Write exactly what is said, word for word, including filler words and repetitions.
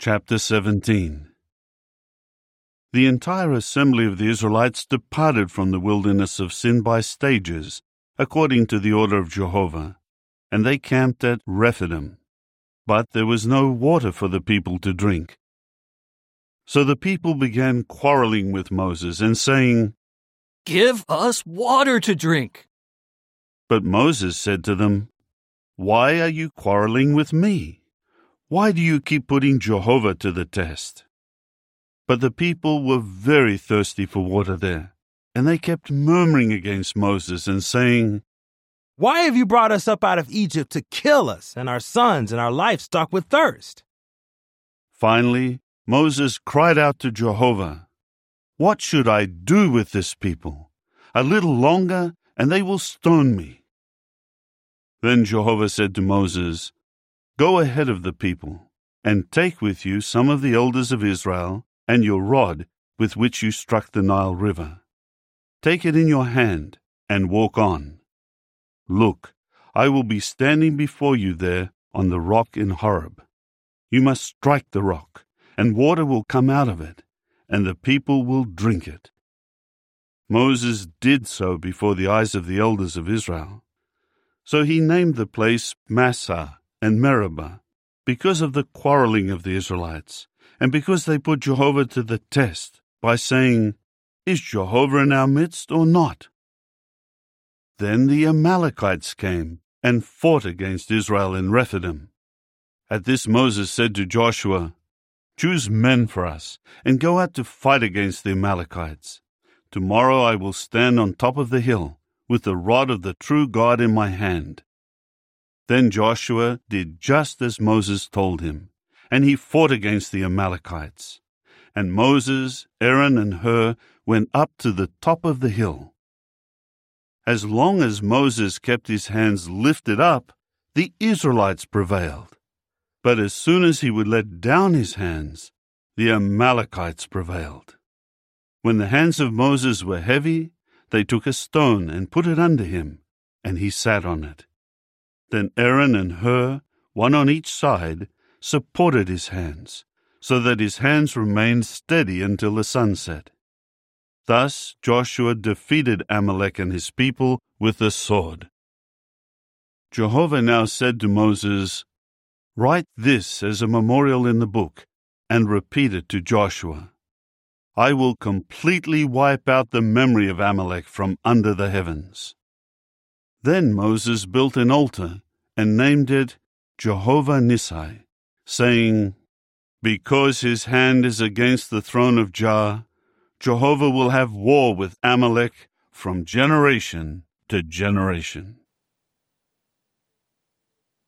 Chapter seventeen. The entire assembly of the Israelites departed from the wilderness of Sin by stages, according to the order of Jehovah, and they camped at Rephidim. But there was no water for the people to drink. So the people began quarreling with Moses and saying, "Give us water to drink." But Moses said to them, "Why are you quarreling with me? Why do you keep putting Jehovah to the test?" But the people were very thirsty for water there, and they kept murmuring against Moses and saying, "Why have you brought us up out of Egypt to kill us and our sons and our livestock with thirst?" Finally, Moses cried out to Jehovah, "What should I do with this people? A little longer, and they will stone me." Then Jehovah said to Moses, "Go ahead of the people, and take with you some of the elders of Israel and your rod with which you struck the Nile River. Take it in your hand and walk on. Look, I will be standing before you there on the rock in Horeb. You must strike the rock, and water will come out of it, and the people will drink it." Moses did so before the eyes of the elders of Israel. So he named the place Massah and Meribah, because of the quarreling of the Israelites, and because they put Jehovah to the test by saying, "Is Jehovah in our midst or not?" Then the Amalekites came and fought against Israel in Rephidim. At this Moses said to Joshua, "Choose men for us, and go out to fight against the Amalekites. Tomorrow I will stand on top of the hill, with the rod of the true God in my hand." Then Joshua did just as Moses told him, and he fought against the Amalekites. And Moses, Aaron, and Hur went up to the top of the hill. As long as Moses kept his hands lifted up, the Israelites prevailed. But as soon as he would let down his hands, the Amalekites prevailed. When the hands of Moses were heavy, they took a stone and put it under him, and he sat on it. Then Aaron and Hur, one on each side, supported his hands, so that his hands remained steady until the sun set. Thus Joshua defeated Amalek and his people with the sword. Jehovah now said to Moses, "Write this as a memorial in the book, and repeat it to Joshua. I will completely wipe out the memory of Amalek from under the heavens." Then Moses built an altar and named it Jehovah Nissi, saying, "Because his hand is against the throne of Jah, Jehovah will have war with Amalek from generation to generation."